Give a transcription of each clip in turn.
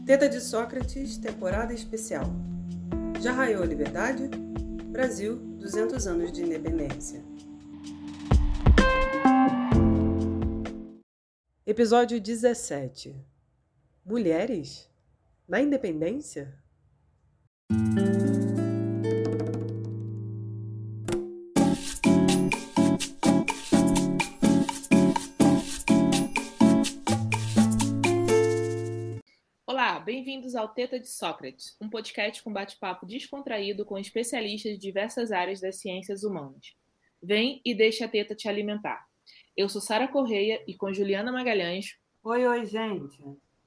Teta de Sócrates, temporada especial. Já raiou a liberdade? Brasil, 200 anos de independência. Episódio 17. Mulheres? Na independência? Olá, bem-vindos ao Teta de Sócrates, um podcast com bate-papo descontraído com especialistas de diversas áreas das ciências humanas. Vem e deixa a teta te alimentar. Eu sou Sara Correia e com Juliana Magalhães. Oi, gente!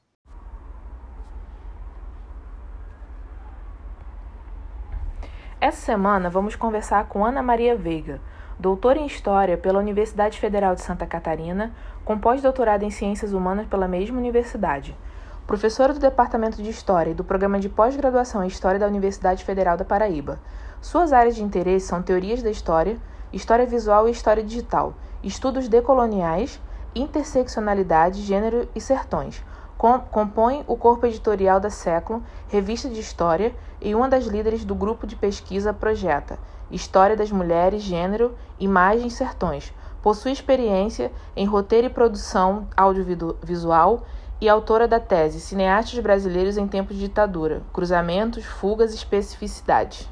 Essa semana vamos conversar com Ana Maria Veiga, doutora em História pela Universidade Federal de Santa Catarina, com pós-doutorado em Ciências Humanas pela mesma universidade. Professora do Departamento de História e do Programa de Pós-Graduação em História da Universidade Federal da Paraíba. Suas áreas de interesse são teorias da história, história visual e história digital, estudos decoloniais, interseccionalidade, gênero e sertões. Compõe o corpo editorial da Século, revista de história, e uma das líderes do grupo de pesquisa Projeta, História das Mulheres, Gênero, Imagem e Sertões. Possui experiência em roteiro e produção audiovisual e autora da tese Cineastas Brasileiros em Tempos de Ditadura, Cruzamentos, Fugas e Especificidades.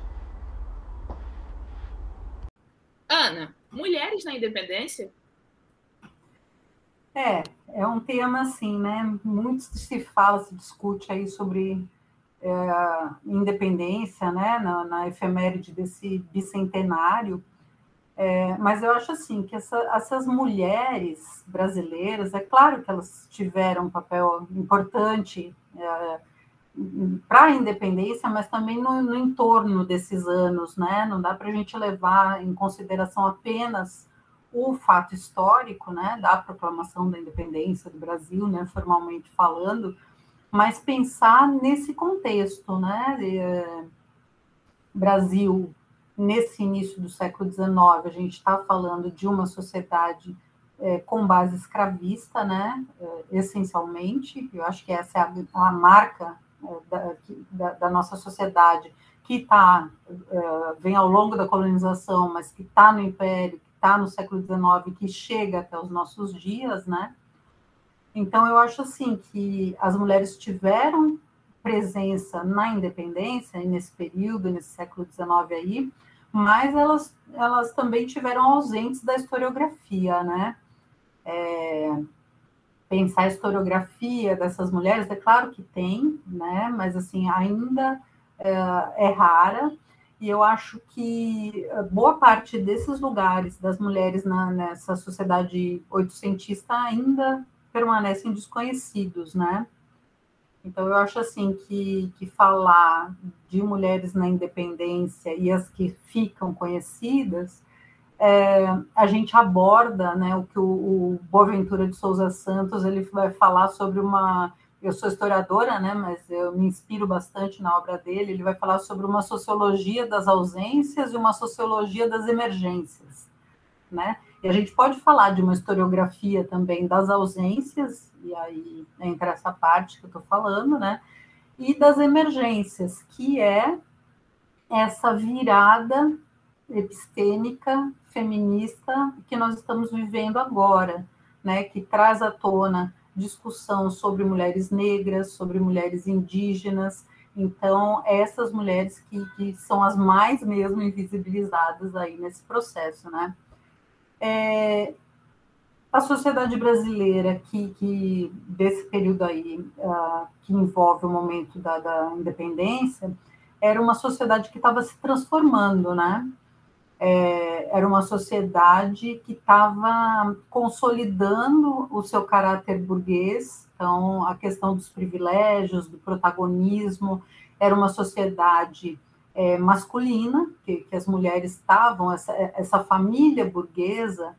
Ana, mulheres na independência? É um tema assim, né? Muito se fala, se discute aí sobre independência, né? Na efeméride desse bicentenário. Mas eu acho assim que essas mulheres brasileiras, é claro que elas tiveram um papel importante para a independência, mas também no entorno desses anos, né? Não dá para a gente levar em consideração apenas o fato histórico, né, da proclamação da independência do Brasil, né, formalmente falando, mas pensar nesse contexto, né, Brasil, nesse início do século XIX, a gente está falando de uma sociedade com base escravista, né, essencialmente. Eu acho que essa é a marca da nossa sociedade, que vem ao longo da colonização, mas que está no Império, que está no século XIX, que chega até os nossos dias, né? Então, eu acho assim que as mulheres tiveram presença na independência, nesse período, nesse século XIX aí, mas elas também tiveram ausentes da historiografia, né? Pensar a historiografia dessas mulheres, é claro que tem, né? Mas assim, ainda é rara, e eu acho que boa parte desses lugares das mulheres nessa sociedade oitocentista ainda permanecem desconhecidos, né? Então, eu acho assim que falar de mulheres na independência e as que ficam conhecidas, a gente aborda, né, o que o Boaventura de Souza Santos ele vai falar sobre uma... Eu sou historiadora, né, mas eu me inspiro bastante na obra dele. Ele vai falar sobre uma sociologia das ausências e uma sociologia das emergências, né? E a gente pode falar de uma historiografia também das ausências, e aí entra essa parte que eu estou falando, né? E das emergências, que é essa virada epistêmica feminista que nós estamos vivendo agora, né? Que traz à tona discussão sobre mulheres negras, sobre mulheres indígenas. Então, essas mulheres que são as mais mesmo invisibilizadas aí nesse processo, né? A sociedade brasileira que desse período aí, que envolve o momento da independência, era uma sociedade que estava se transformando, né? Era uma sociedade que estava consolidando o seu caráter burguês. Então, a questão dos privilégios, do protagonismo, era uma sociedade masculina, que as mulheres estavam, essa família burguesa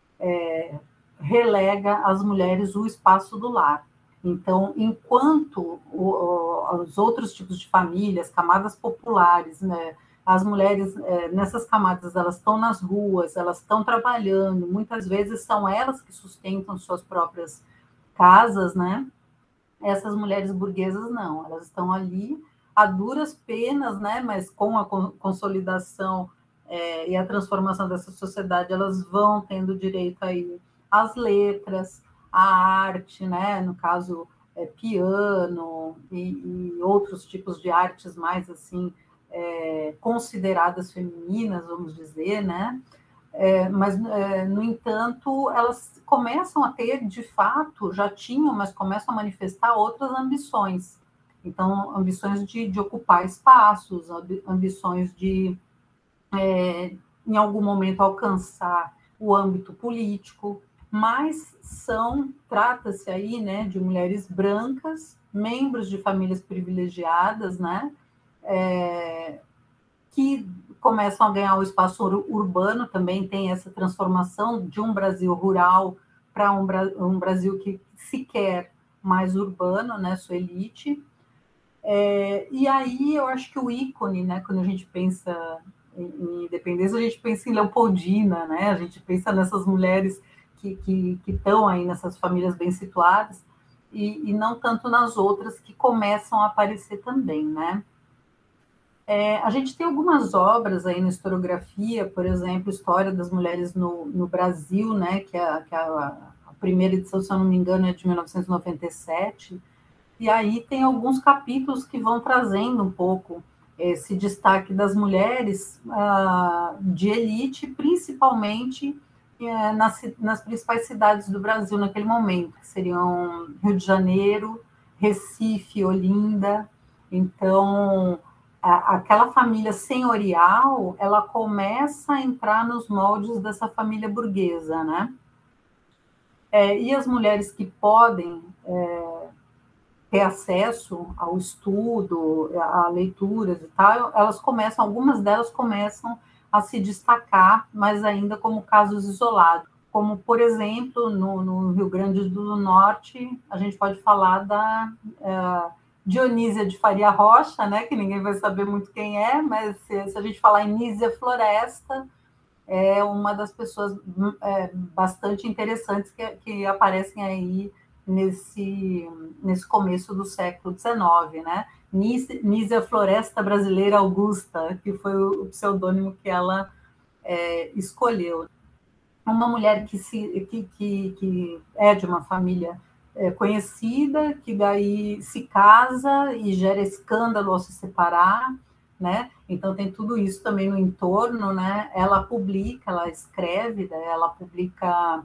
relega às mulheres o espaço do lar. Então, enquanto os outros tipos de famílias, camadas populares, né, as mulheres nessas camadas, elas estão nas ruas, elas estão trabalhando, muitas vezes são elas que sustentam suas próprias casas, né? Essas mulheres burguesas não, elas estão ali a duras penas, né? Mas com a consolidação e a transformação dessa sociedade, elas vão tendo direito aí às letras, à arte, né? No caso, piano e outros tipos de artes mais assim consideradas femininas, vamos dizer, né? Mas, no entanto, elas começam a ter, de fato, já tinham, mas começam a manifestar outras ambições. Então, ambições de ocupar espaços, ambições de, em algum momento, alcançar o âmbito político, mas trata-se aí, né, de mulheres brancas, membros de famílias privilegiadas, né, que começam a ganhar o espaço urbano, também tem essa transformação de um Brasil rural para um Brasil que se quer mais urbano, né, sua elite. E aí eu acho que o ícone, né, quando a gente pensa em independência, a gente pensa em Leopoldina, né, a gente pensa nessas mulheres que estão aí nessas famílias bem situadas, e não tanto nas outras que começam a aparecer também, né. A gente tem algumas obras aí na historiografia, por exemplo, História das Mulheres no Brasil, né, que a primeira edição, se eu não me engano, é de 1997, e aí tem alguns capítulos que vão trazendo um pouco esse destaque das mulheres de elite, principalmente nas principais cidades do Brasil naquele momento, que seriam Rio de Janeiro, Recife, Olinda. Então, aquela família senhorial, ela começa a entrar nos moldes dessa família burguesa, né? E as mulheres que podem ter acesso ao estudo, a leituras e tal, algumas delas começam a se destacar, mas ainda como casos isolados. Como, por exemplo, no Rio Grande do Norte, a gente pode falar da Dionísia de Faria Rocha, né, que ninguém vai saber muito quem é, mas se a gente falar em Nísia Floresta, é uma das pessoas bastante interessantes que aparecem aí nesse começo do século XIX, né? Nísia Floresta Brasileira Augusta, que foi o pseudônimo que ela escolheu. Uma mulher que é de uma família conhecida, que daí se casa e gera escândalo ao se separar, né? Então tem tudo isso também no entorno, né? Ela escreve, né? Ela publica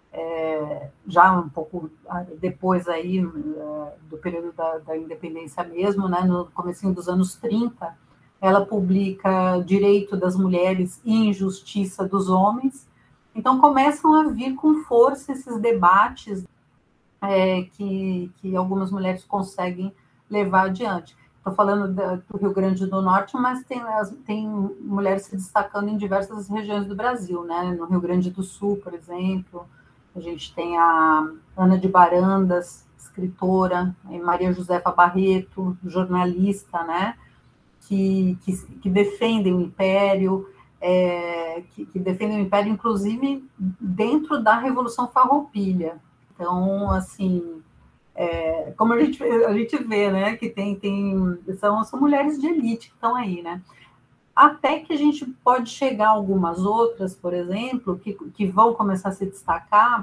já um pouco depois aí do período da independência mesmo, né? No comecinho dos anos 30, ela publica Direito das Mulheres e Injustiça dos Homens. Então começam a vir com força esses debates que algumas mulheres conseguem levar adiante. Estou falando do Rio Grande do Norte, mas tem mulheres se destacando em diversas regiões do Brasil, né? No Rio Grande do Sul, por exemplo, a gente tem a Ana de Barandas, escritora, Maria Josefa Barreto, jornalista, né? Que defendem o Império, que defendem o Império, inclusive, dentro da Revolução Farroupilha. Então, assim, como a gente vê, né, que são mulheres de elite que estão aí, né? Até que a gente pode chegar a algumas outras, por exemplo, que vão começar a se destacar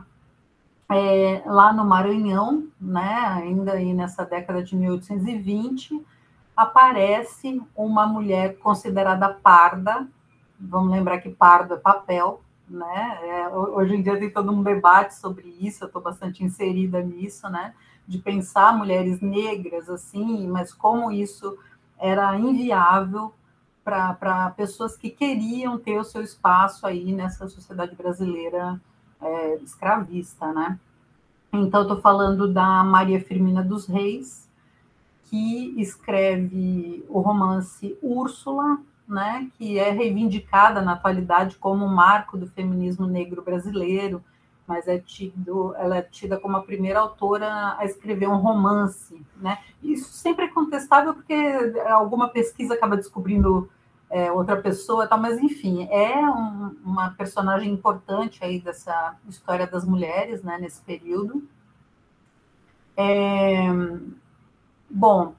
lá no Maranhão, né, ainda aí nessa década de 1820, aparece uma mulher considerada parda. Vamos lembrar que pardo é papel, né? Hoje em dia tem todo um debate sobre isso, eu estou bastante inserida nisso, né? De pensar mulheres negras assim, mas como isso era inviável para pessoas que queriam ter o seu espaço aí nessa sociedade brasileira escravista, né? Então, estou falando da Maria Firmina dos Reis, que escreve o romance Úrsula, né, que é reivindicada na atualidade como um marco do feminismo negro brasileiro, mas ela é tida como a primeira autora a escrever um romance, né? Isso sempre é contestável porque alguma pesquisa acaba descobrindo outra pessoa, tal, mas enfim, uma personagem importante aí dessa história das mulheres, né, nesse período. Bom,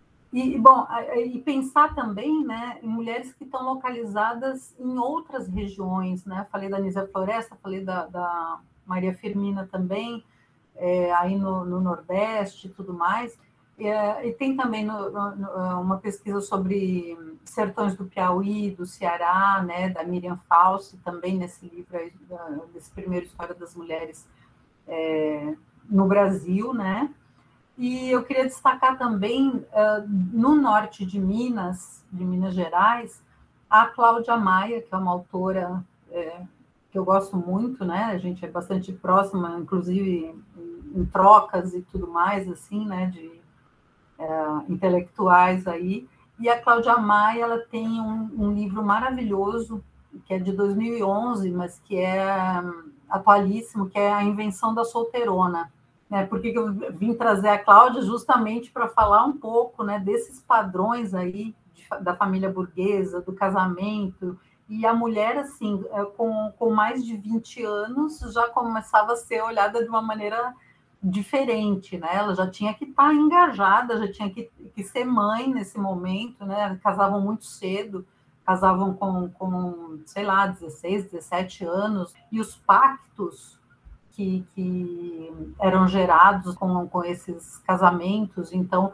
e pensar também, né, em mulheres que estão localizadas em outras regiões, né? Falei da Nízia Floresta, falei da Maria Firmina também, aí no Nordeste e tudo mais. E tem também uma pesquisa sobre sertões do Piauí, do Ceará, né, da Miriam Fauci, também nesse livro aí, desse primeiro História das Mulheres no Brasil, né? E eu queria destacar também, no norte de Minas Gerais, a Cláudia Maia, que é uma autora que eu gosto muito, né? A gente é bastante próxima, inclusive em trocas e tudo mais, assim, né? De intelectuais aí. E a Cláudia Maia, ela tem um livro maravilhoso, que é de 2011, mas que é atualíssimo, que é A Invenção da Solteirona. Né? Por que eu vim trazer a Cláudia? Justamente para falar um pouco, né, desses padrões aí da família burguesa, do casamento, e a mulher, assim, com mais de 20 anos, já começava a ser olhada de uma maneira diferente, né? Ela já tinha que estar engajada, já tinha que ser mãe nesse momento, né? Casavam muito cedo, casavam com sei lá, 16, 17 anos, e os pactos que eram gerados com esses casamentos, então,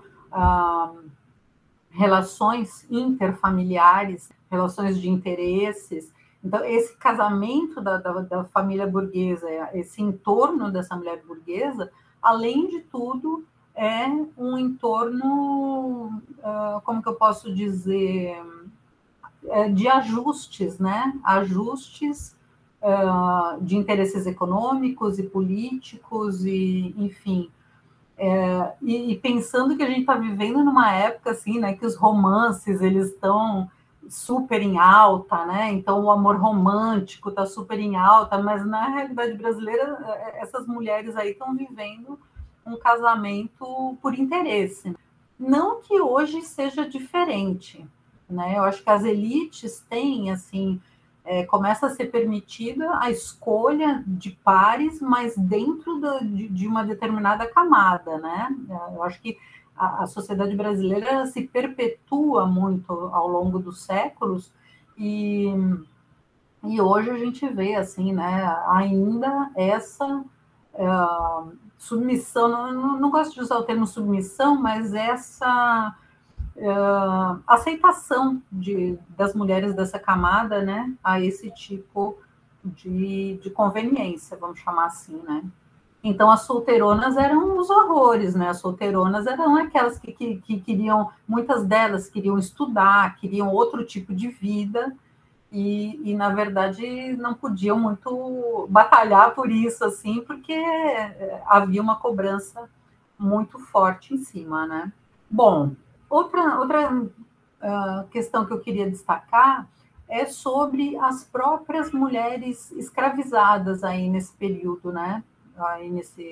relações interfamiliares, relações de interesses. Então, esse casamento da família burguesa, esse entorno dessa mulher burguesa, além de tudo, é um entorno, como que eu posso dizer, de ajustes, né? Ajustes de interesses econômicos e políticos, e enfim. E pensando que a gente está vivendo numa época assim, né, que os romances eles estão super em alta, né? Então o amor romântico está super em alta, mas na realidade brasileira essas mulheres aí estão vivendo um casamento por interesse. Não que hoje seja diferente, né? Eu acho que as elites têm assim, começa a ser permitida a escolha de pares, mas dentro de uma determinada camada, né? Eu acho que a sociedade brasileira se perpetua muito ao longo dos séculos e hoje a gente vê, assim, né, ainda essa submissão, não gosto de usar o termo submissão, mas essa aceitação das mulheres dessa camada, né, a esse tipo de conveniência, vamos chamar assim, né. Então, as solteironas eram os horrores, né? As solteironas eram aquelas que queriam, muitas delas queriam estudar, queriam outro tipo de vida, e na verdade, não podiam muito batalhar por isso, assim, porque havia uma cobrança muito forte em cima, né? Bom, outra questão que eu queria destacar é sobre as próprias mulheres escravizadas aí nesse período, né? Aí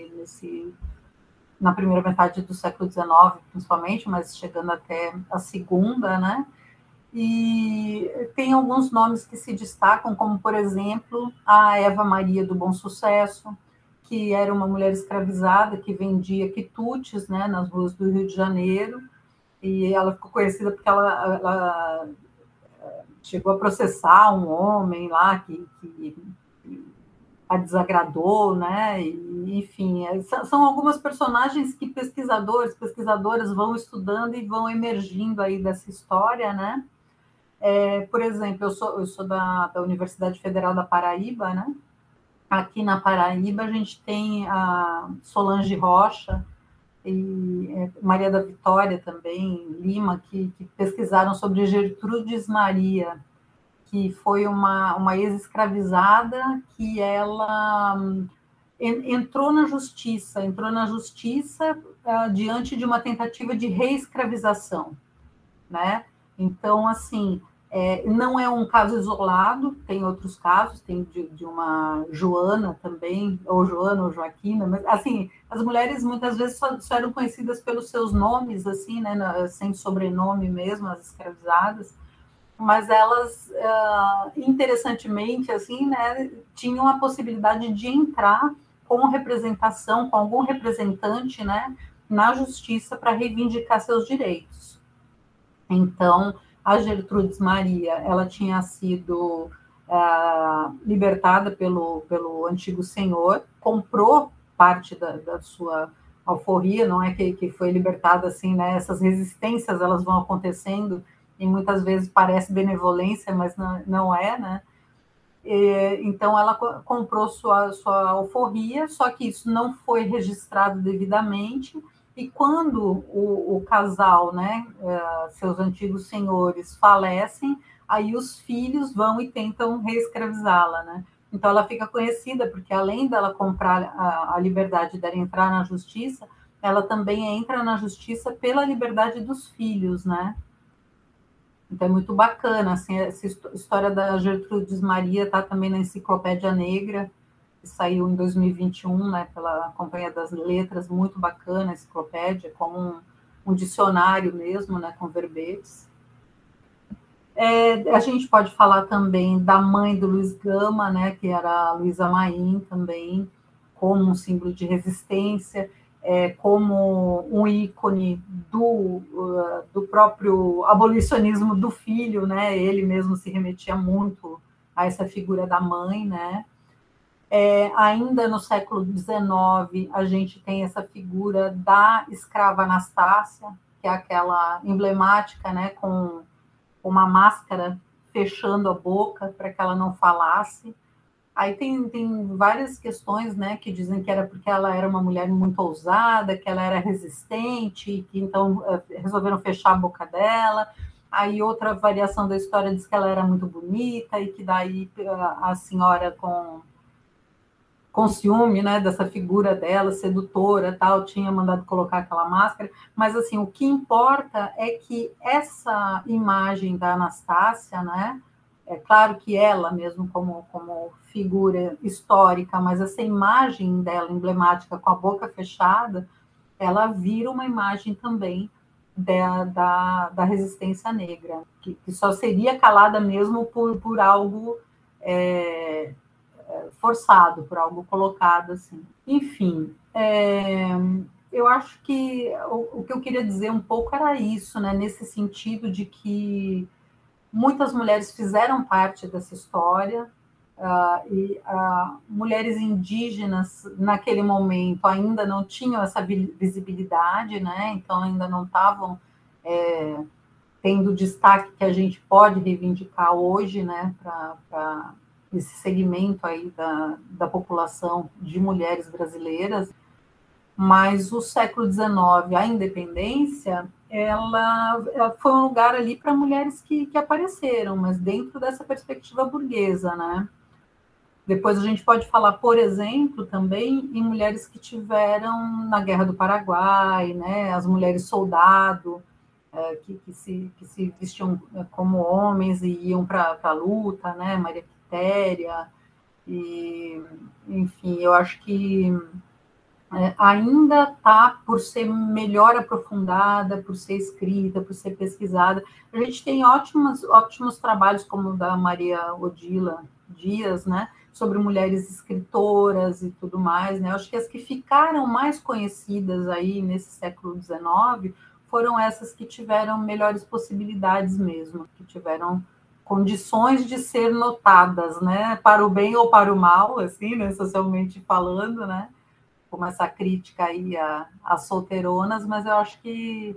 na primeira metade do século XIX, principalmente, mas chegando até a segunda, né? E tem alguns nomes que se destacam, como, por exemplo, a Eva Maria do Bom Sucesso, que era uma mulher escravizada que vendia quitutes, né, nas ruas do Rio de Janeiro, e ela ficou conhecida porque ela chegou a processar um homem lá que a desagradou, né? E, enfim, são algumas personagens que pesquisadoras vão estudando e vão emergindo aí dessa história, né? Por exemplo, eu sou da Universidade Federal da Paraíba, né? Aqui na Paraíba a gente tem a Solange Rocha e Maria da Vitória também, Lima, que pesquisaram sobre Gertrudes Maria, que foi uma ex-escravizada que ela entrou na justiça diante de uma tentativa de reescravização, né? Então, assim, não é um caso isolado, tem outros casos, tem de uma Joana também, ou Joana ou Joaquina, mas, assim, as mulheres muitas vezes só eram conhecidas pelos seus nomes, assim, né, sem sobrenome mesmo, as escravizadas, mas elas, interessantemente, assim, né, tinham a possibilidade de entrar com representação, com algum representante, né, na justiça para reivindicar seus direitos. Então, a Gertrudes Maria, ela tinha sido libertada pelo antigo senhor, comprou parte da sua alforria, não é que foi libertada assim, né? Essas resistências, elas vão acontecendo e muitas vezes parece benevolência, mas não é, né? Então, ela comprou sua alforria, só que isso não foi registrado devidamente, e quando o casal, né, seus antigos senhores, falecem, aí os filhos vão e tentam reescravizá-la, né? Então, ela fica conhecida, porque além dela comprar a liberdade dela entrar na justiça, ela também entra na justiça pela liberdade dos filhos, né? Então, é muito bacana, assim, essa história da Gertrudes Maria está também na Enciclopédia Negra, que saiu em 2021, né, pela Companhia das Letras, muito bacana a enciclopédia, como um dicionário mesmo, né, com verbetes. A gente pode falar também da mãe do Luiz Gama, né, que era a Luísa Maim também, como um símbolo de resistência, como um ícone do próprio abolicionismo do filho, né? Ele mesmo se remetia muito a essa figura da mãe, né? Ainda no século XIX, a gente tem essa figura da escrava Anastácia, que é aquela emblemática, né, com uma máscara fechando a boca para que ela não falasse. Aí tem várias questões, né, que dizem que era porque ela era uma mulher muito ousada, que ela era resistente, que então resolveram fechar a boca dela. Aí outra variação da história diz que ela era muito bonita e que daí a senhora com ciúme, né, dessa figura dela, sedutora, tal, tinha mandado colocar aquela máscara, mas, assim, o que importa é que essa imagem da Anastácia, né, é claro que ela mesmo como figura histórica, mas essa imagem dela emblemática com a boca fechada, ela vira uma imagem também da resistência negra, que só seria calada mesmo por algo forçado, por algo colocado assim. Enfim, eu acho que o que eu queria dizer um pouco era isso, né? Nesse sentido de que muitas mulheres fizeram parte dessa história, e mulheres indígenas, naquele momento, ainda não tinham essa visibilidade, né? Então, ainda não estavam tendo o destaque que a gente pode reivindicar hoje, né? Para esse segmento aí da população de mulheres brasileiras. Mas o século XIX, a independência, ela foi um lugar ali para mulheres que apareceram, mas dentro dessa perspectiva burguesa, né? Depois a gente pode falar, por exemplo, também em mulheres que tiveram na Guerra do Paraguai, né? As mulheres soldado, que se vestiam como homens e iam para a luta, né? Maria Quitéria, e, enfim, eu acho que ainda está por ser melhor aprofundada, por ser escrita, por ser pesquisada. A gente tem ótimos trabalhos, como o da Maria Odila Dias, né, sobre mulheres escritoras e tudo mais, né? Eu acho que as que ficaram mais conhecidas aí nesse século XIX foram essas que tiveram melhores possibilidades mesmo, que tiveram condições de ser notadas, né, para o bem ou para o mal, assim, né, socialmente falando, né, como essa crítica aí às solteironas, mas eu acho que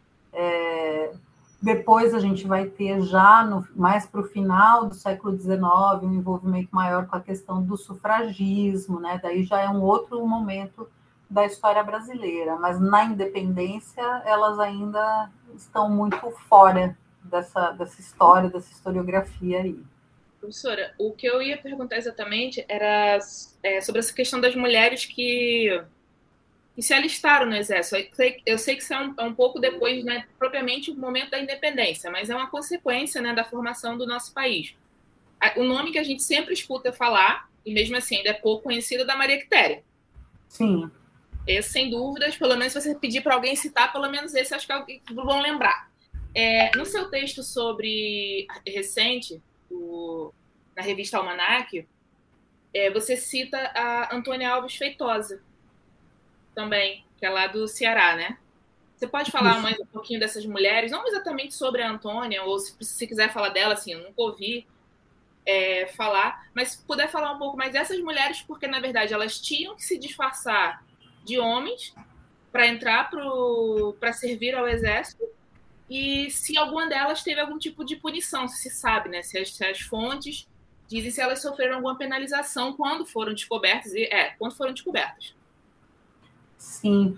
depois a gente vai ter já mais para o final do século XIX um envolvimento maior com a questão do sufragismo, né? Daí já é um outro momento da história brasileira, mas na independência elas ainda estão muito fora dessa história, dessa historiografia aí. Professora, o que eu ia perguntar exatamente era sobre essa questão das mulheres que se alistaram no Exército. Eu sei que isso é um pouco depois, né, propriamente o momento da independência, mas é uma consequência, né, da formação do nosso país. O nome que a gente sempre escuta falar, e mesmo assim ainda é pouco conhecido, é da Maria Quitéria. Sim. Esse, sem dúvidas, pelo menos se você pedir para alguém citar, pelo menos esse acho que alguém vão lembrar. No seu texto sobre recente, na revista Almanac, Você cita a Antônia Alves Feitosa também, que é lá do Ceará, né? Você pode falar mais um pouquinho dessas mulheres, não exatamente sobre a Antônia, ou se quiser falar dela, assim, eu nunca ouvi falar, mas se puder falar um pouco mais dessas mulheres, porque, na verdade, elas tinham que se disfarçar de homens para entrar para servir ao exército, e se alguma delas teve algum tipo de punição, se sabe, né? Se as fontes dizem se elas sofreram alguma penalização quando foram descobertas, quando foram descobertas. Sim.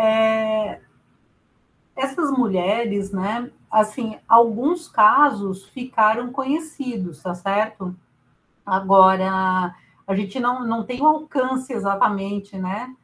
Essas mulheres, né, assim, alguns casos ficaram conhecidos, tá certo? Agora, a gente não tem o alcance exatamente, né,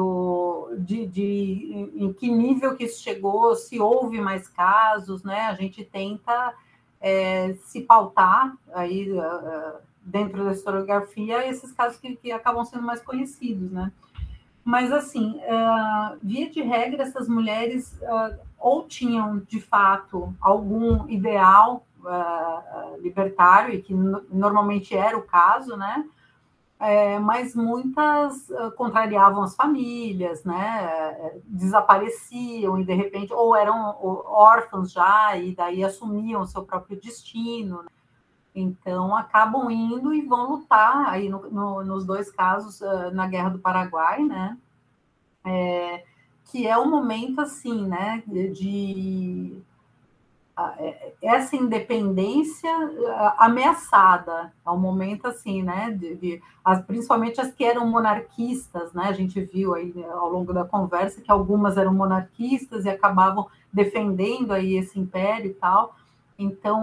em que nível que isso chegou, se houve mais casos, né, a gente tenta se pautar aí dentro da historiografia esses casos que acabam sendo mais conhecidos, né. Mas, assim, via de regra, essas mulheres ou tinham, de fato, algum ideal libertário, e que normalmente era o caso, né? Mas muitas contrariavam as famílias, né? Desapareciam e, de repente, ou eram órfãos já, e daí assumiam o seu próprio destino, né? Então, acabam indo e vão lutar, aí nos dois casos, na Guerra do Paraguai, né? Que é um momento, assim, né, de essa independência ameaçada, é um momento, assim, né, principalmente as que eram monarquistas, né, a gente viu aí ao longo da conversa que algumas eram monarquistas e acabavam defendendo aí esse império e tal. Então,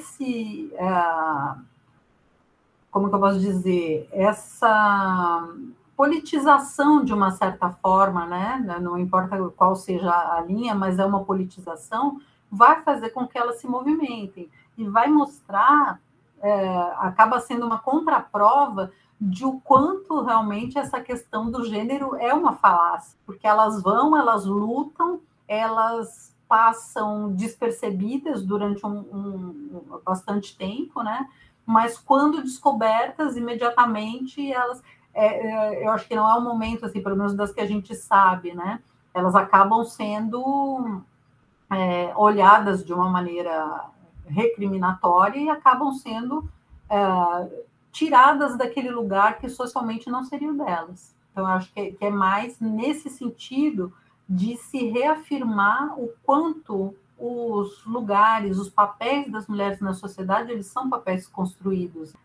como que eu posso dizer, essa politização, de uma certa forma, né? Não importa qual seja a linha, mas é uma politização, vai fazer com que elas se movimentem e vai mostrar, acaba sendo uma contraprova de o quanto realmente essa questão do gênero é uma falácia, porque elas lutam, elas passam despercebidas durante bastante tempo, né? Mas quando descobertas, imediatamente elas... eu acho que não é um momento, assim, pelo menos das que a gente sabe, né? Elas acabam sendo olhadas de uma maneira recriminatória e acabam sendo tiradas daquele lugar que socialmente não seria o delas. Então, eu acho que é mais nesse sentido de se reafirmar o quanto os lugares, os papéis das mulheres na sociedade, eles são papéis construídos.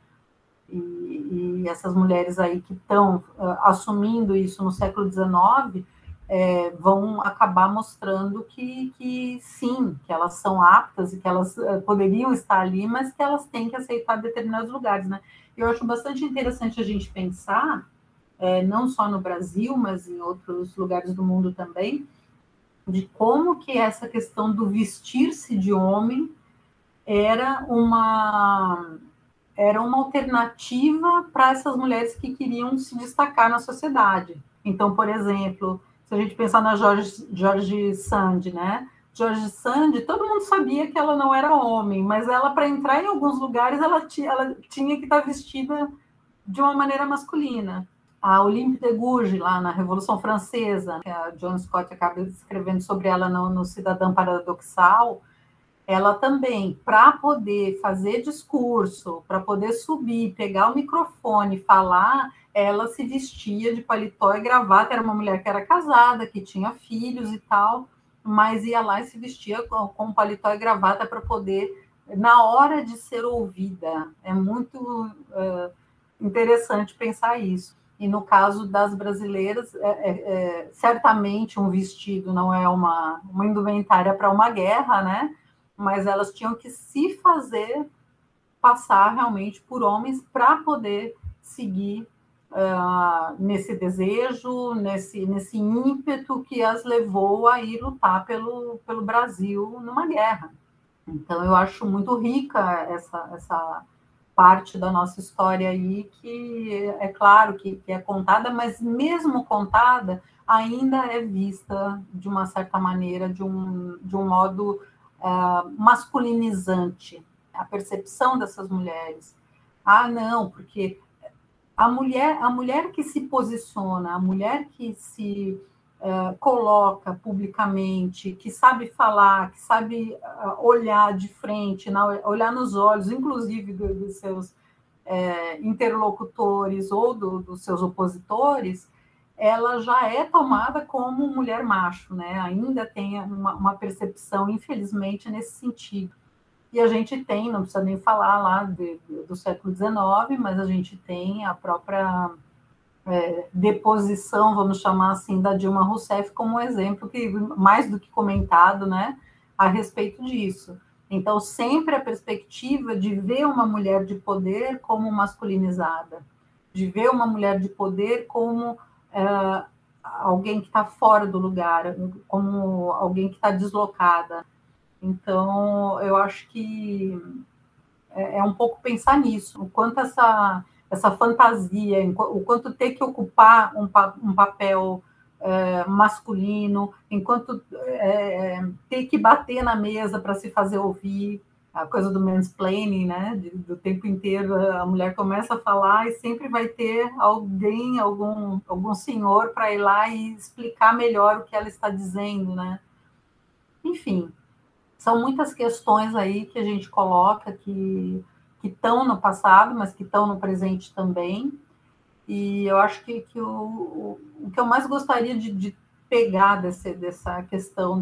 E essas mulheres aí que estão assumindo isso no século XIX vão acabar mostrando que sim, que elas são aptas e que elas poderiam estar ali, mas que elas têm que aceitar determinados lugares, né? Eu acho bastante interessante a gente pensar, não só no Brasil, mas em outros lugares do mundo também, de como que essa questão do vestir-se de homem era uma alternativa para essas mulheres que queriam se destacar na sociedade. Então, por exemplo, se a gente pensar na George Sand, né? George Sand, todo mundo sabia que ela não era homem, mas ela, para entrar em alguns lugares, ela tinha que estar vestida de uma maneira masculina. A Olympe de Gouges, lá na Revolução Francesa, que a John Scott acaba escrevendo sobre ela no Cidadã Paradoxal, ela também, para poder fazer discurso, para poder subir, pegar o microfone, falar, ela se vestia de paletó e gravata. Era uma mulher que era casada, que tinha filhos e tal, mas ia lá e se vestia com paletó e gravata para poder, na hora de ser ouvida. É muito interessante pensar isso. E no caso das brasileiras, certamente um vestido não é uma indumentária para uma guerra, né? Mas elas tinham que se fazer passar realmente por homens para poder seguir nesse desejo, nesse ímpeto que as levou a ir lutar pelo Brasil numa guerra. Então, eu acho muito rica essa parte da nossa história aí, que é claro que é contada, mas mesmo contada, ainda é vista de uma certa maneira, de um modo masculinizante, a percepção dessas mulheres. Ah, não, porque a mulher que se posiciona, a mulher que se coloca publicamente, que sabe falar, que sabe olhar de frente, olhar nos olhos, inclusive dos seus interlocutores ou dos seus opositores, ela já é tomada como mulher macho, né? Ainda tem uma percepção, infelizmente, nesse sentido. E a gente tem, não precisa nem falar lá do século XIX, mas a gente tem a própria deposição, vamos chamar assim, da Dilma Rousseff como um exemplo que mais do que comentado, né, a respeito disso. Então, sempre a perspectiva de ver uma mulher de poder como masculinizada, de ver uma mulher de poder como alguém que está fora do lugar, como alguém que está deslocada. Então, eu acho que é um pouco pensar nisso, o quanto essa fantasia, o quanto ter que ocupar um papel masculino, enquanto ter que bater na mesa para se fazer ouvir, a coisa do mansplaining, né? Do tempo inteiro a mulher começa a falar e sempre vai ter alguém, algum senhor para ir lá e explicar melhor o que ela está dizendo, né? Enfim, são muitas questões aí que a gente coloca que estão no passado, mas que estão no presente também. E eu acho que o que eu mais gostaria de pegar dessa questão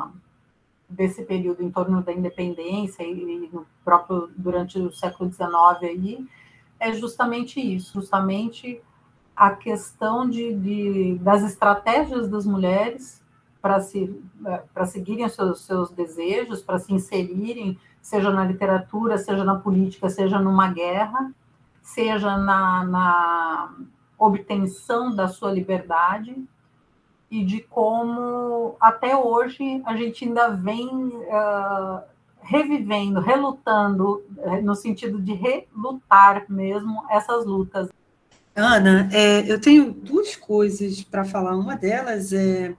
desse período em torno da independência e no próprio durante o século XIX aí, é justamente isso, justamente a questão das estratégias das mulheres para seguirem os seus desejos, para se inserirem, seja na literatura, seja na política, seja numa guerra, seja na obtenção da sua liberdade, e de como, até hoje, a gente ainda vem revivendo, relutando, no sentido de relutar mesmo essas lutas. Ana, eu tenho duas coisas para falar. Uma delas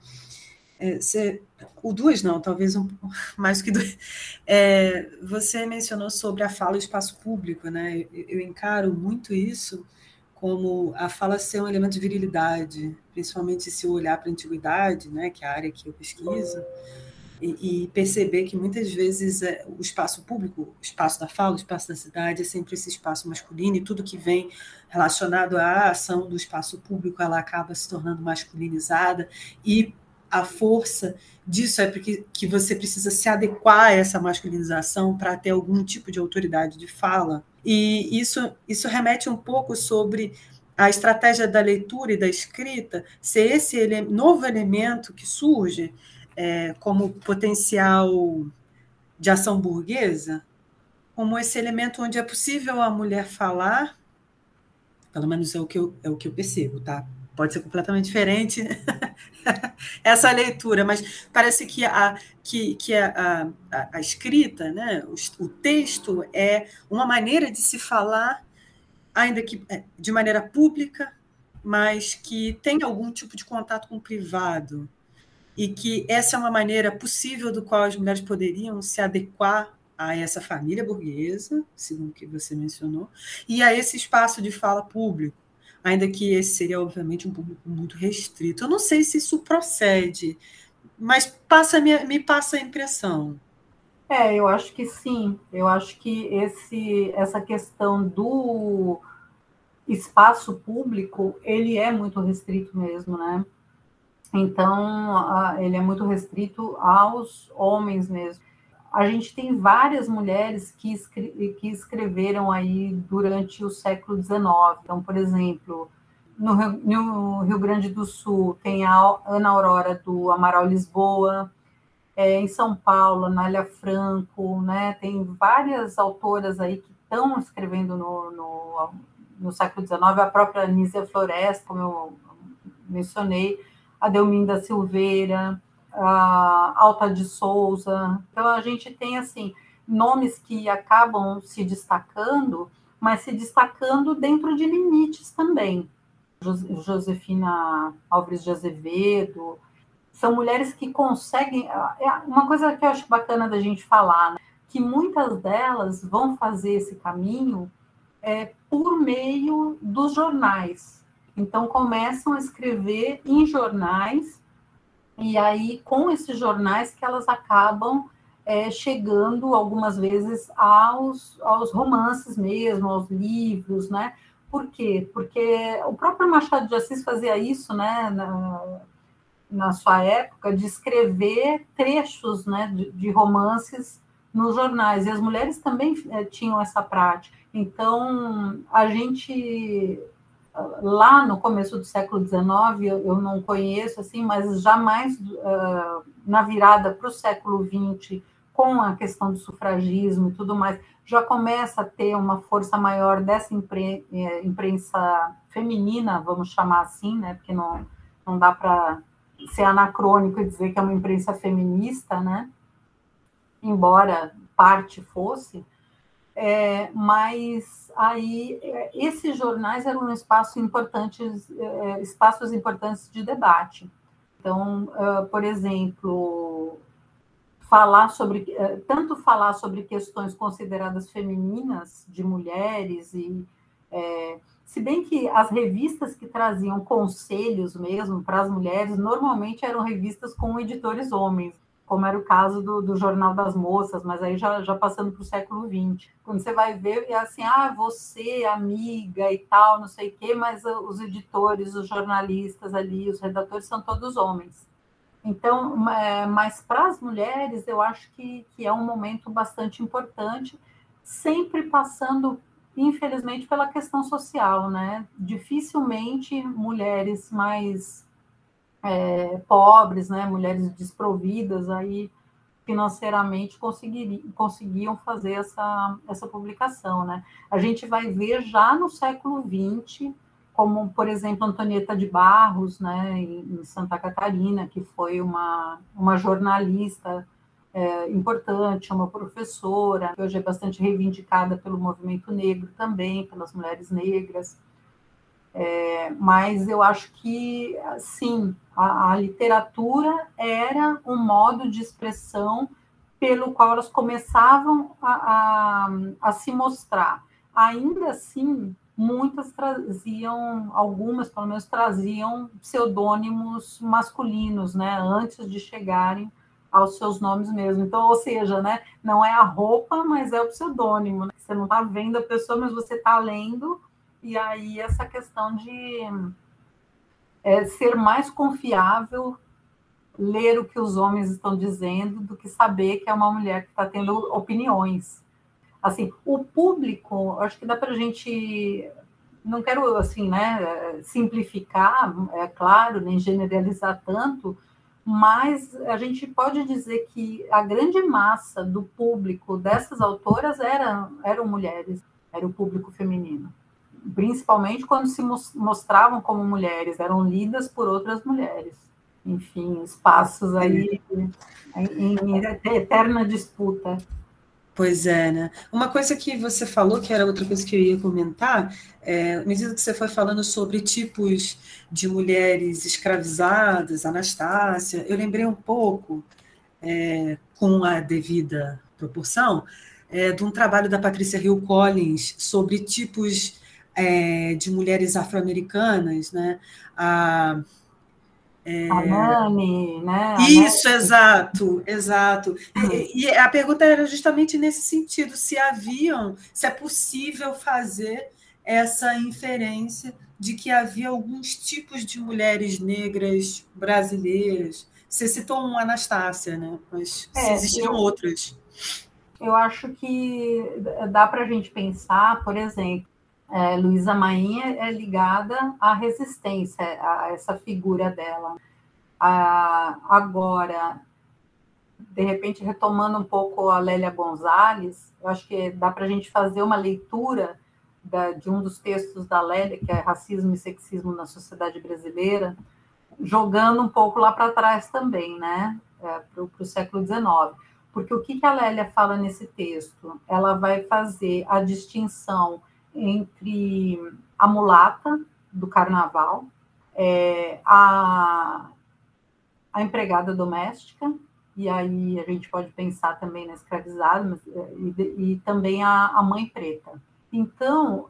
ou duas não, talvez mais que duas. Você mencionou sobre a fala e o espaço público, né? Eu encaro muito isso como a fala ser um elemento de virilidade, principalmente se eu olhar para a antiguidade, né, que é a área que eu pesquiso, e perceber que muitas vezes o espaço público, o espaço da fala, o espaço da cidade é sempre esse espaço masculino, e tudo que vem relacionado à ação do espaço público, ela acaba se tornando masculinizada, e a força disso é porque que você precisa se adequar a essa masculinização para ter algum tipo de autoridade de fala. E isso remete um pouco sobre a estratégia da leitura e da escrita ser esse novo elemento que surge como potencial de ação burguesa, como esse elemento onde é possível a mulher falar, pelo menos é o que eu percebo, tá? Pode ser completamente diferente essa leitura, mas parece que a escrita, né, o texto é uma maneira de se falar, ainda que de maneira pública, mas que tem algum tipo de contato com o privado, e que essa é uma maneira possível do qual as mulheres poderiam se adequar a essa família burguesa, segundo o que você mencionou, e a esse espaço de fala público, ainda que esse seria, obviamente, um público muito restrito. Eu não sei se isso procede, mas me passa a impressão. Eu acho que sim. Eu acho que essa questão do espaço público, ele é muito restrito mesmo, né? Então, ele é muito restrito aos homens mesmo. A gente tem várias mulheres que escreveram aí durante o século XIX. Então, por exemplo, no Rio Grande do Sul, tem a Ana Aurora do Amaral Lisboa, em São Paulo, Nália Franco, né? Tem várias autoras aí que estão escrevendo no século XIX, a própria Anísia Floresta, como eu mencionei, a Delminda Silveira, a Alta de Souza. Então, a gente tem, assim, nomes que acabam se destacando, mas se destacando dentro de limites também. Josefina Álvares de Azevedo, são mulheres que conseguem... Uma coisa que eu acho bacana da gente falar, né, que muitas delas vão fazer esse caminho por meio dos jornais. Então, começam a escrever em jornais, e aí, com esses jornais que elas acabam chegando, algumas vezes, aos romances mesmo, aos livros, né? Por quê? Porque o próprio Machado de Assis fazia isso, né, na sua época, de escrever trechos, né, de romances nos jornais, e as mulheres também tinham essa prática. Então, a gente, lá no começo do século XIX, eu não conheço, assim, mas jamais na virada para o século XX, com a questão do sufragismo e tudo mais, já começa a ter uma força maior dessa imprensa feminina, vamos chamar assim, né, porque não dá para ser anacrônico e dizer que é uma imprensa feminista, né, embora parte fosse, mas aí esses jornais eram espaços importantes de debate. Então, por exemplo, falar sobre questões consideradas femininas de mulheres se bem que as revistas que traziam conselhos mesmo para as mulheres normalmente eram revistas com editores homens, como era o caso do Jornal das Moças, mas aí já passando para o século XX. Quando você vai ver, é assim, você, amiga e tal, não sei o quê, mas os editores, os jornalistas ali, os redatores são todos homens. Então, mas para as mulheres, eu acho que é um momento bastante importante, sempre passando, infelizmente, pela questão social, né? Dificilmente mulheres mais pobres, né? Mulheres desprovidas aí financeiramente conseguiam fazer essa publicação, né? A gente vai ver já no século XX, como, por exemplo, Antonieta de Barros, né, em Santa Catarina, que foi uma jornalista importante, uma professora, que hoje é bastante reivindicada pelo movimento negro também, pelas mulheres negras. Mas eu acho que, sim, a literatura era um modo de expressão pelo qual elas começavam a se mostrar. Ainda assim, muitas algumas pelo menos traziam pseudônimos masculinos, né, antes de chegarem aos seus nomes mesmo. Então, ou seja, né, não é a roupa, mas é o pseudônimo. Né? Você não está vendo a pessoa, mas você está lendo. E aí essa questão de ser mais confiável, ler o que os homens estão dizendo, do que saber que é uma mulher que está tendo opiniões. Assim, o público, acho que dá para a gente, não quero assim, né, simplificar, é claro, nem generalizar tanto, mas a gente pode dizer que a grande massa do público dessas autoras eram mulheres, era o público feminino. Principalmente quando se mostravam como mulheres, eram lidas por outras mulheres. Enfim, espaços aí em eterna disputa. Pois é, né? Uma coisa que você falou, que era outra coisa que eu ia comentar, à medida que você foi falando sobre tipos de mulheres escravizadas, Anastácia, eu lembrei um pouco, com a devida proporção, de um trabalho da Patrícia Hill Collins sobre tipos de mulheres afro-americanas, né? A Nani, né? Isso, exato. E a pergunta era justamente nesse sentido, se é possível fazer essa inferência de que havia alguns tipos de mulheres negras brasileiras. Você citou uma Anastácia, né? Mas se existiam outras. Eu acho que dá para a gente pensar, por exemplo, Luísa Maim é ligada à resistência, a essa figura dela. Agora, de repente, retomando um pouco a Lélia Gonzalez, eu acho que dá para a gente fazer uma leitura de um dos textos da Lélia, que é Racismo e Sexismo na Sociedade Brasileira, jogando um pouco lá para trás também, né, para o século XIX. Porque o que a Lélia fala nesse texto? Ela vai fazer a distinção entre a mulata do carnaval, a empregada doméstica, e aí a gente pode pensar também na escravizada, e também a mãe preta. Então,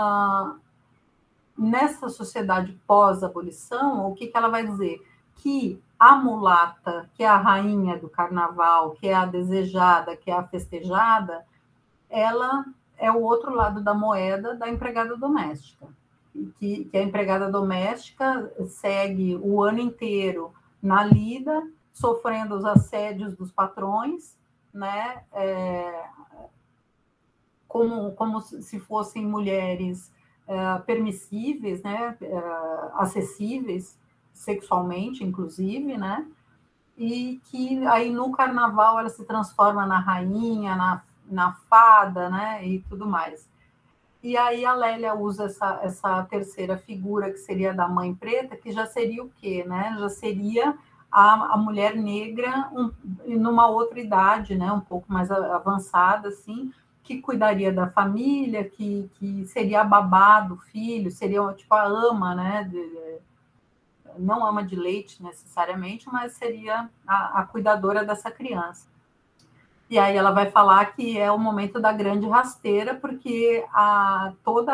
nessa sociedade pós-abolição, o que ela vai dizer? Que a mulata, que é a rainha do carnaval, que é a desejada, que é a festejada, ela é o outro lado da moeda da empregada doméstica. Que a empregada doméstica segue o ano inteiro na lida, sofrendo os assédios dos patrões, né? Como se fossem mulheres permissíveis, né? Acessíveis sexualmente, inclusive, né? E que aí no carnaval ela se transforma na rainha, na fada, né? E tudo mais. E aí a Lélia usa essa terceira figura, que seria da mãe preta, que já seria o quê? Né? Já seria a mulher negra numa outra idade, né? Um pouco mais avançada, assim, que cuidaria da família, que seria a babá do filho, seria tipo a ama, né? Não ama de leite necessariamente, mas seria a cuidadora dessa criança. E aí ela vai falar que é o momento da grande rasteira, porque toda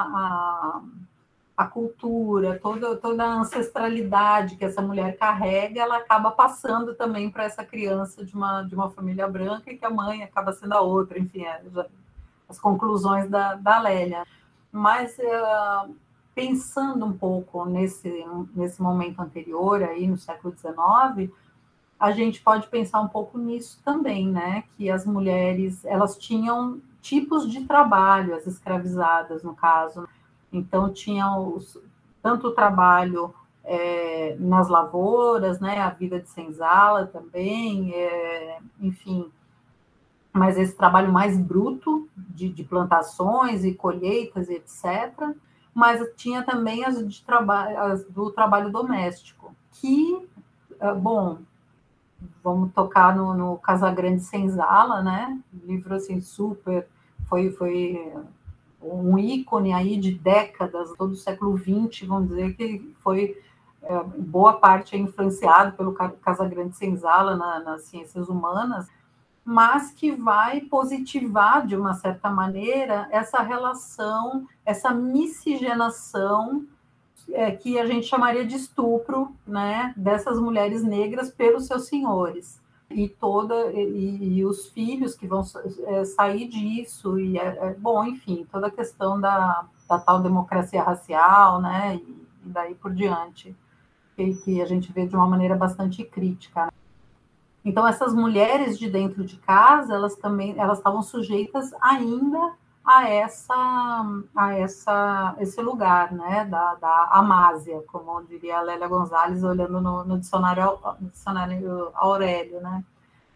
a cultura, toda a ancestralidade que essa mulher carrega, ela acaba passando também para essa criança de uma família branca, e que a mãe acaba sendo a outra, enfim, as conclusões da Lélia. Mas pensando um pouco nesse momento anterior, aí no século XIX, a gente pode pensar um pouco nisso também, né? Que as mulheres, elas tinham tipos de trabalho, as escravizadas, no caso. Então, tinham tanto o trabalho nas lavouras, né? A vida de senzala também, enfim. Mas esse trabalho mais bruto, de plantações e colheitas, etc. Mas tinha também as do trabalho doméstico, que, bom, vamos tocar no Casagrande Senzala, né? Livro assim super, foi um ícone aí de décadas, todo o século XX, vamos dizer que foi boa parte influenciado pelo Casagrande Senzala nas ciências humanas, mas que vai positivar de uma certa maneira essa relação, essa miscigenação que a gente chamaria de estupro, né, dessas mulheres negras pelos seus senhores. E os filhos que vão sair disso, bom, enfim, toda a questão da tal democracia racial, né, e daí por diante, que a gente vê de uma maneira bastante crítica. Então, essas mulheres de dentro de casa, elas estavam sujeitas ainda a esse lugar, né, da amásia, como diria a Lélia Gonzalez, olhando no dicionário Aurélio, né.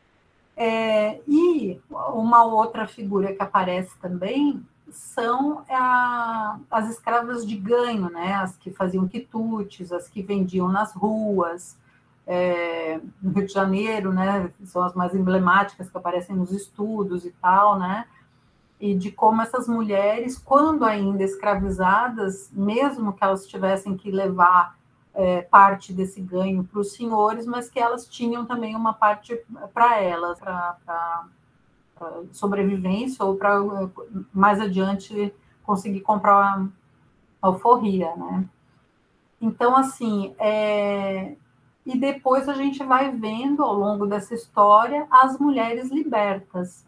E uma outra figura que aparece também são as escravas de ganho, né, as que faziam quitutes, as que vendiam nas ruas, no Rio de Janeiro, né, são as mais emblemáticas que aparecem nos estudos e tal, né, e de como essas mulheres, quando ainda escravizadas, mesmo que elas tivessem que levar parte desse ganho para os senhores, mas que elas tinham também uma parte para elas, para sobrevivência ou para mais adiante conseguir comprar uma alforria, né? Então, assim, e depois a gente vai vendo, ao longo dessa história, as mulheres libertas,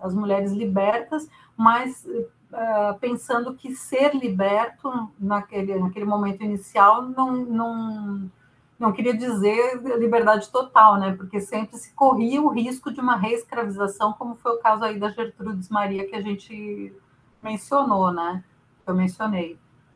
mas pensando que ser liberto, naquele momento inicial, não queria dizer liberdade total, né? Porque sempre se corria o risco de uma reescravização, como foi o caso aí da Gertrudes Maria, que a gente mencionou, né? Eu mencionei.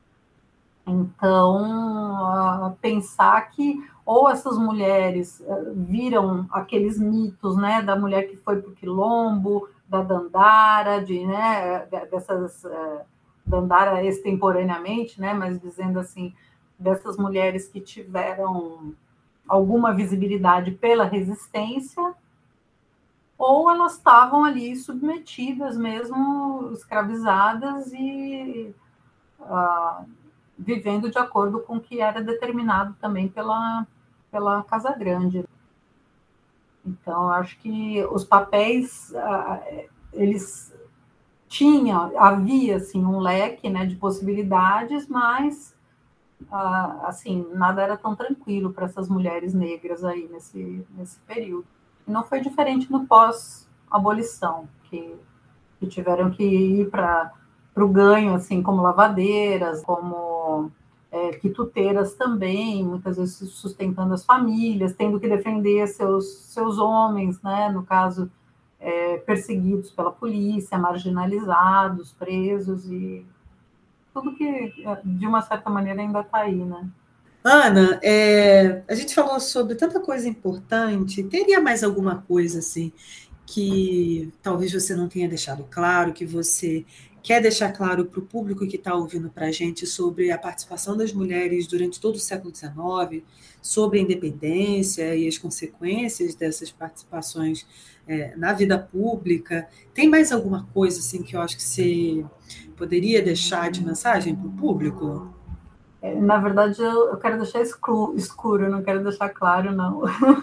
Então, pensar que ou essas mulheres viram aqueles mitos, né, da mulher que foi para o quilombo, da Dandara, né, dessas Dandara extemporaneamente, né, mas dizendo assim, dessas mulheres que tiveram alguma visibilidade pela resistência, ou elas estavam ali submetidas mesmo, escravizadas e vivendo de acordo com o que era determinado também pela Casagrande. Então, acho que os papéis, eles havia assim, um leque, né, de possibilidades, mas assim, nada era tão tranquilo para essas mulheres negras aí nesse período. E não foi diferente no pós-abolição, que tiveram que ir para o ganho, assim, como lavadeiras, como quituteiras também, muitas vezes sustentando as famílias, tendo que defender seus homens, né, no caso, perseguidos pela polícia, marginalizados, presos, e tudo que, de uma certa maneira, ainda está aí, né? Ana, a gente falou sobre tanta coisa importante, teria mais alguma coisa assim que talvez você não tenha deixado claro, que você quer deixar claro para o público que está ouvindo para a gente sobre a participação das mulheres durante todo o século XIX, sobre a independência e as consequências dessas participações na vida pública? Tem mais alguma coisa assim que eu acho que você poderia deixar de mensagem para o público? Na verdade, eu quero deixar escuro, não quero deixar claro, não.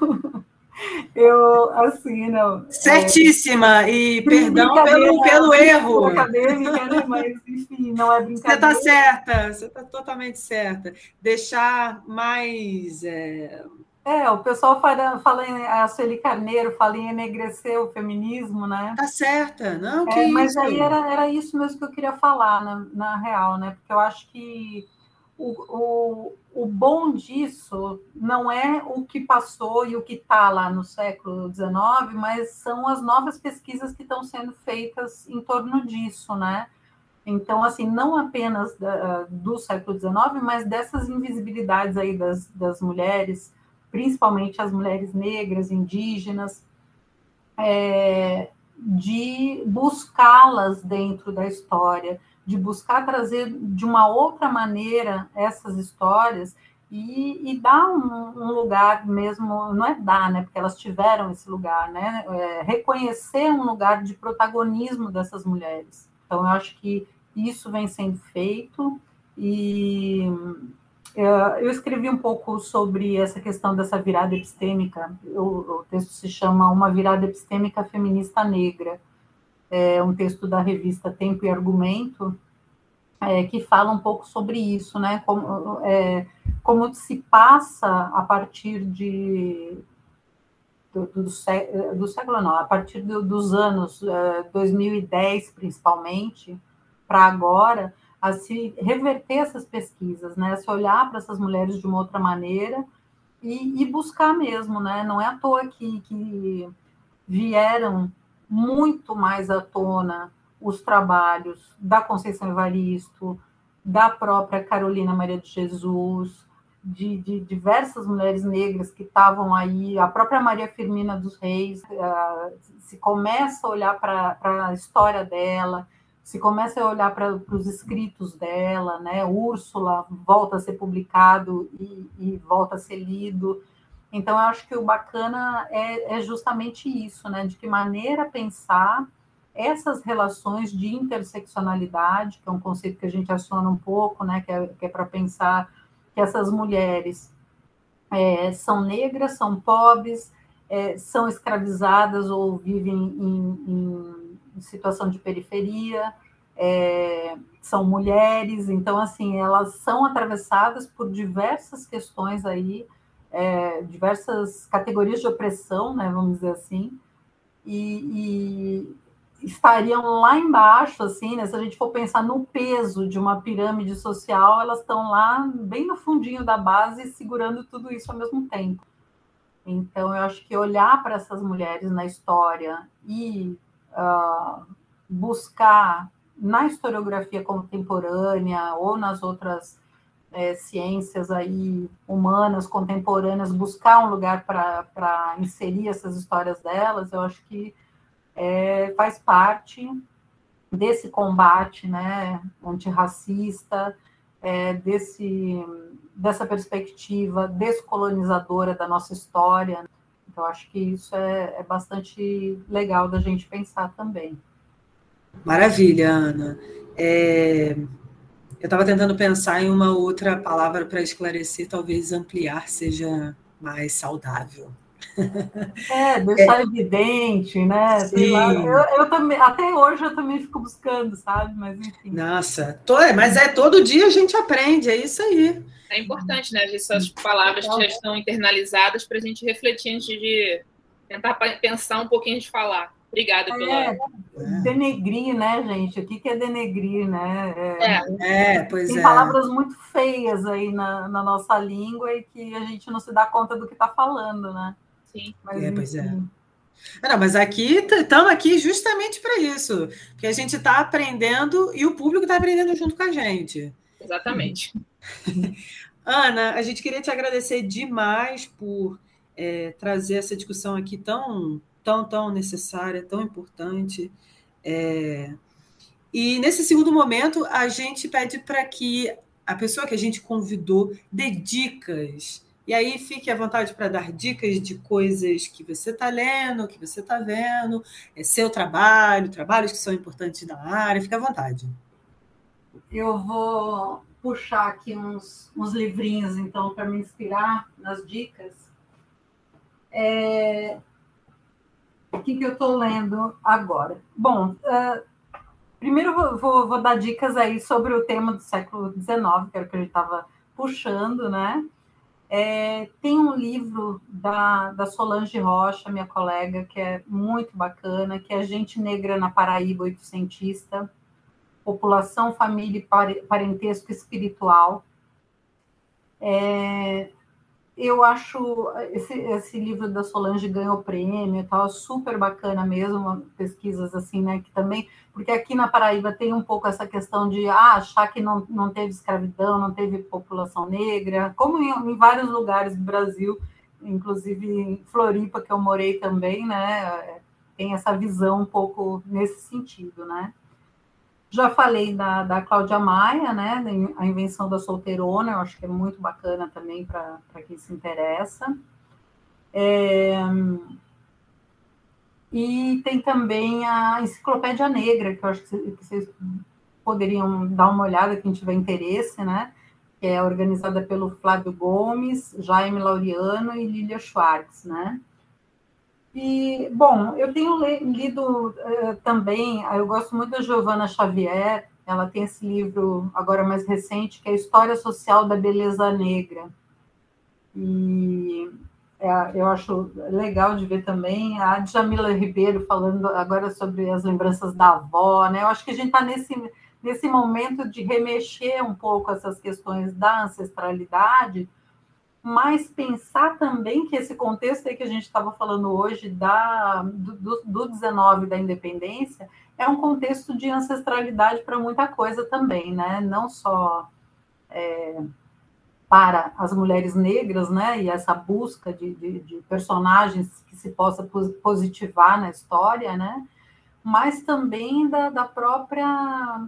Eu, assim, não. Certíssima, e perdão pelo erro. Acadêmica, né? Mas, enfim, não é brincadeira. Você está certa, você está totalmente certa. Deixar mais. O pessoal fala em a Sueli Carneiro, fala em enegrecer o feminismo, né? Tá certa, não, que isso. Mas aí era isso mesmo que eu queria falar, na real, né? Porque eu acho que o bom disso não é o que passou e o que está lá no século XIX, mas são as novas pesquisas que estão sendo feitas em torno disso, né? Então, assim, não apenas do século XIX, mas dessas invisibilidades aí das mulheres, principalmente as mulheres negras, indígenas, de buscá-las dentro da história, de buscar trazer de uma outra maneira essas histórias e dar um lugar mesmo, não é dar, né, porque elas tiveram esse lugar, né, reconhecer um lugar de protagonismo dessas mulheres. Então, eu acho que isso vem sendo feito e eu escrevi um pouco sobre essa questão dessa virada epistêmica. O texto se chama Uma Virada Epistêmica Feminista Negra. É um texto da revista Tempo e Argumento, que fala um pouco sobre isso, né? Como se passa a partir do século, não, a partir dos anos 2010, principalmente, para agora, a se reverter essas pesquisas, né? A se olhar para essas mulheres de uma outra maneira e buscar mesmo, né? Não é à toa que vieram muito mais à tona os trabalhos da Conceição Evaristo, da própria Carolina Maria de Jesus, de diversas mulheres negras que estavam aí, a própria Maria Firmina dos Reis, se começa a olhar para a história dela, se começa a olhar para os escritos dela, né? Úrsula volta a ser publicado e volta a ser lido. Então, eu acho que o bacana é justamente isso, né? De que maneira pensar essas relações de interseccionalidade, que é um conceito que a gente aciona um pouco, né? Que é para pensar que essas mulheres são negras, são pobres, são escravizadas ou vivem em situação de periferia, são mulheres, então, assim, elas são atravessadas por diversas questões aí, diversas categorias de opressão, né, vamos dizer assim, e estariam lá embaixo, assim, né, se a gente for pensar no peso de uma pirâmide social, elas estão lá bem no fundinho da base, segurando tudo isso ao mesmo tempo. Então, eu acho que olhar para essas mulheres na história e buscar na historiografia contemporânea ou nas outras ciências aí humanas contemporâneas, buscar um lugar para inserir essas histórias delas, eu acho que faz parte desse combate, né, antirracista, dessa perspectiva descolonizadora da nossa história. Então, acho que isso é bastante legal da gente pensar também. Maravilha, Ana. Eu estava tentando pensar em uma outra palavra para esclarecer, talvez ampliar seja mais saudável. Deixar evidente, né? Sei lá. Sim. Eu também, até hoje eu também fico buscando, sabe? Mas enfim. Nossa, mas todo dia a gente aprende, é isso aí. É importante, né? Essas palavras que já estão internalizadas para a gente refletir antes de tentar pensar um pouquinho de falar. Obrigada pela. Denegrir, né, gente? O que é denegrir, né? Pois tem palavras muito feias aí na nossa língua e que a gente não se dá conta do que está falando, né? Sim. Pois é. Não, mas aqui estamos aqui justamente para isso, porque a gente está aprendendo e o público está aprendendo junto com a gente. Exatamente. Ana, a gente queria te agradecer demais por trazer essa discussão aqui tão necessária, tão importante. E nesse segundo momento, a gente pede para que a pessoa que a gente convidou dê dicas. E aí fique à vontade para dar dicas de coisas que você está lendo, que você está vendo, seu trabalho, trabalhos que são importantes na área. Fique à vontade. Eu vou puxar aqui uns livrinhos, então, para me inspirar nas dicas. O que eu estou lendo agora? Bom, primeiro vou dar dicas aí sobre o tema do século XIX, que era o que a gente estava puxando, né? Tem um livro da Solange Rocha, minha colega, que é muito bacana, que é Gente Negra na Paraíba Oitocentista, População, Família e Parentesco Espiritual. Eu acho esse livro da Solange ganhou prêmio e tal, super bacana mesmo, pesquisas assim, né, que também, porque aqui na Paraíba tem um pouco essa questão de achar que não teve escravidão, não teve população negra, como em vários lugares do Brasil, inclusive em Floripa, que eu morei também, né, tem essa visão um pouco nesse sentido, né. Já falei da Cláudia Maia, né, A Invenção da Solteirona, eu acho que é muito bacana também para quem se interessa. E tem também a Enciclopédia Negra, que eu acho que vocês poderiam dar uma olhada, quem tiver interesse, né, que é organizada pelo Flávio Gomes, Jaime Laureano e Lília Schwartz, né. E, bom, eu tenho lido também, eu gosto muito da Giovanna Xavier, ela tem esse livro agora mais recente, que é a História Social da Beleza Negra. E eu acho legal de ver também a Djamila Ribeiro falando agora sobre as lembranças da avó, né? Eu acho que a gente está nesse momento de remexer um pouco essas questões da ancestralidade, mas pensar também que esse contexto aí que a gente estava falando hoje do 19, da independência, é um contexto de ancestralidade para muita coisa também, né? Não só para as mulheres negras, né? E essa busca de personagens que se possa positivar na história, né? Mas também da própria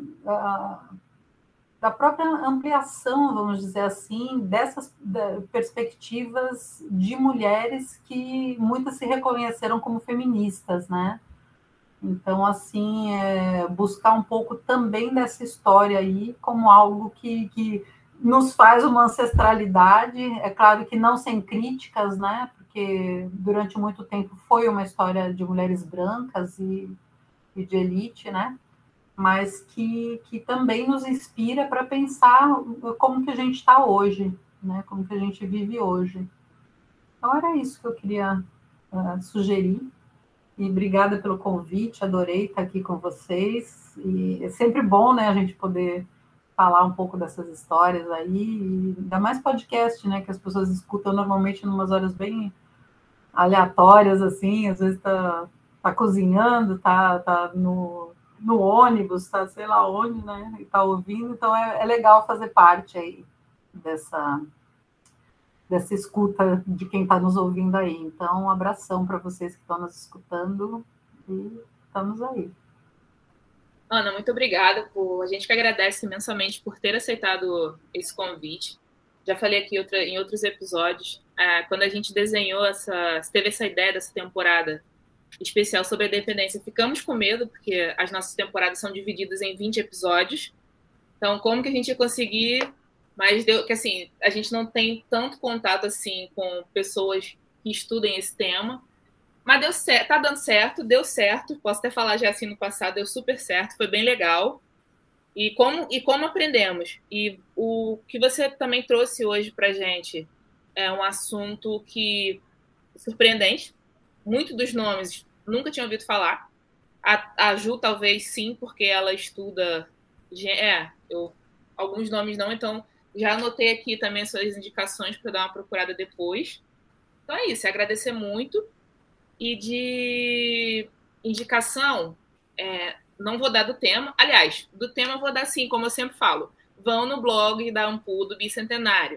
ampliação, vamos dizer assim, dessas perspectivas de mulheres que muitas se reconheceram como feministas, né? Então, assim, buscar um pouco também dessa história aí como algo que nos faz uma ancestralidade, é claro que não sem críticas, né? Porque durante muito tempo foi uma história de mulheres brancas e de elite, né? Mas que também nos inspira para pensar como que a gente está hoje, né? Como que a gente vive hoje. Então, era isso que eu queria sugerir. E obrigada pelo convite, adorei estar aqui com vocês. E é sempre bom, né, a gente poder falar um pouco dessas histórias aí, e ainda mais podcast, né, que as pessoas escutam normalmente em umas horas bem aleatórias, assim, às vezes tá cozinhando, tá no ônibus, tá sei lá onde, né, e tá ouvindo, então é legal fazer parte aí dessa escuta de quem está nos ouvindo aí. Então, um abração para vocês que estão nos escutando e estamos aí. Ana, muito obrigada. A gente que agradece imensamente por ter aceitado esse convite. Já falei aqui em outros episódios, quando a gente desenhou teve essa ideia dessa temporada especial sobre a independência, ficamos com medo, porque as nossas temporadas são divididas em 20 episódios. Então, como que a gente ia conseguir? Mas que assim, a gente não tem tanto contato assim com pessoas que estudem esse tema. Mas deu certo, tá dando certo, deu certo. Posso até falar já assim no passado, deu super certo, foi bem legal. E como aprendemos. E o que você também trouxe hoje para gente é um assunto que surpreendente. Muitos dos nomes nunca tinha ouvido falar. A Ju talvez sim, porque ela estuda... alguns nomes não, então já anotei aqui também as suas indicações para dar uma procurada depois. Então é isso, é agradecer muito. E de indicação, não vou dar do tema. Aliás, do tema eu vou dar sim, como eu sempre falo. Vão no blog da Ampul do Bicentenário.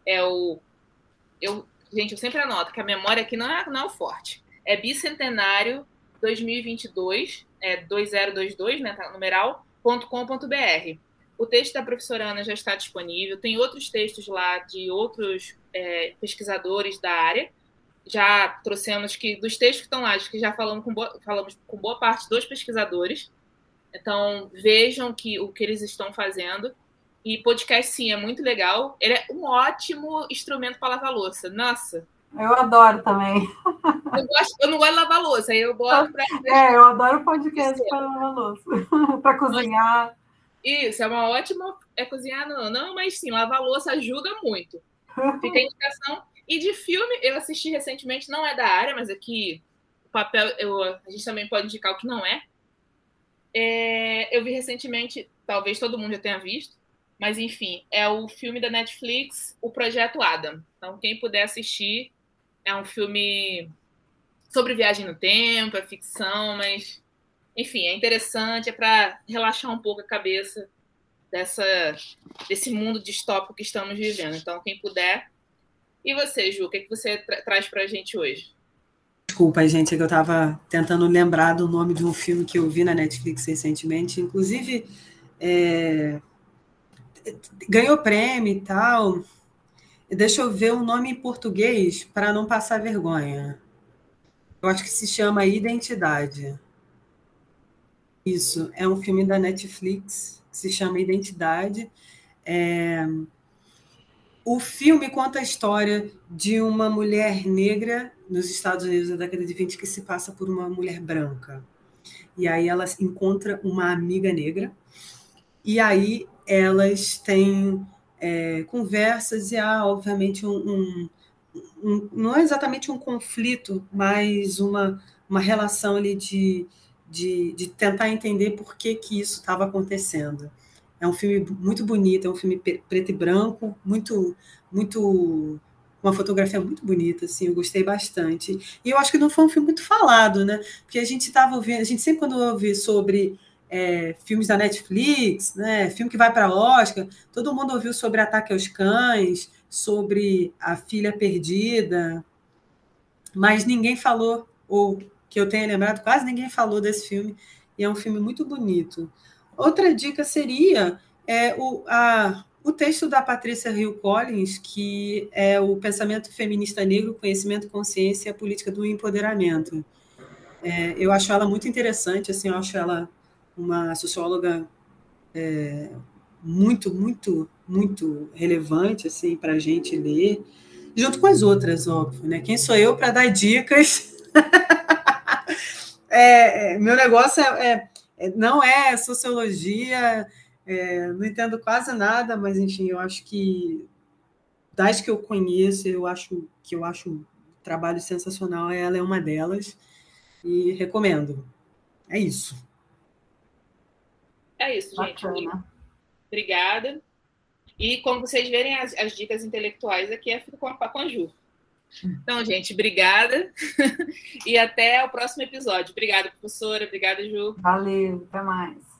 Gente, eu sempre anoto que a memória aqui não é o forte. É Bicentenário 2022, 2022, né, tá, numeral.com.br. O texto da professora Ana já está disponível. Tem outros textos lá de outros pesquisadores da área. Já trouxemos dos textos que estão lá, que já falamos com boa parte dos pesquisadores. Então, vejam o que eles estão fazendo. E podcast, sim, é muito legal. Ele é um ótimo instrumento para lavar louça. Nossa! Eu adoro também. Eu não gosto de lavar louça, eu gosto para... eu adoro podcast para lavar louça. Para cozinhar. Isso, é uma ótima... cozinhar não, mas sim, lavar louça ajuda muito. Fica a indicação. E de filme, eu assisti recentemente, não é da área, mas aqui o papel, a gente também pode indicar o que não é. Eu vi recentemente, talvez todo mundo já tenha visto, mas enfim, é o filme da Netflix, O Projeto Adam. Então, quem puder assistir, é um filme sobre viagem no tempo, é ficção, mas enfim, é interessante, é para relaxar um pouco a cabeça desse mundo distópico que estamos vivendo. Então, quem puder. E você, Ju, o que você traz para a gente hoje? Desculpa, gente, é que eu estava tentando lembrar do nome de um filme que eu vi na Netflix recentemente. Inclusive, ganhou prêmio e tal. Deixa eu ver o nome em português para não passar vergonha. Eu acho que se chama Identidade. Isso, é um filme da Netflix que se chama Identidade. O filme conta a história de uma mulher negra nos Estados Unidos da década de 20 que se passa por uma mulher branca. E aí ela encontra uma amiga negra e aí elas têm conversas e há, obviamente, não é exatamente um conflito, mas uma relação ali de tentar entender por que isso estava acontecendo. É um filme muito bonito, é um filme preto e branco, uma fotografia muito bonita, assim, eu gostei bastante. E eu acho que não foi um filme muito falado, né? Porque a gente sempre quando ouve sobre filmes da Netflix, né, filme que vai para Oscar, todo mundo ouviu sobre Ataque aos Cães, sobre A Filha Perdida, mas ninguém falou, ou que eu tenha lembrado, quase ninguém falou desse filme, e é um filme muito bonito. Outra dica seria o texto da Patrícia Hill Collins, que é o Pensamento Feminista Negro, Conhecimento, Consciência e a Política do Empoderamento. Eu acho ela muito interessante, assim, eu acho ela uma socióloga muito, muito, muito relevante assim, para a gente ler, junto com as outras, óbvio, né? Quem sou eu para dar dicas? Meu negócio não é sociologia, não entendo quase nada, mas, enfim, eu acho que, das que eu conheço, eu acho o trabalho sensacional, ela é uma delas, e recomendo. É isso. É isso, gente. Bacana. Obrigada. E, como vocês verem, as dicas intelectuais aqui fico com a Ju. Então, gente, obrigada. E até o próximo episódio. Obrigada, professora. Obrigada, Ju. Valeu, até mais.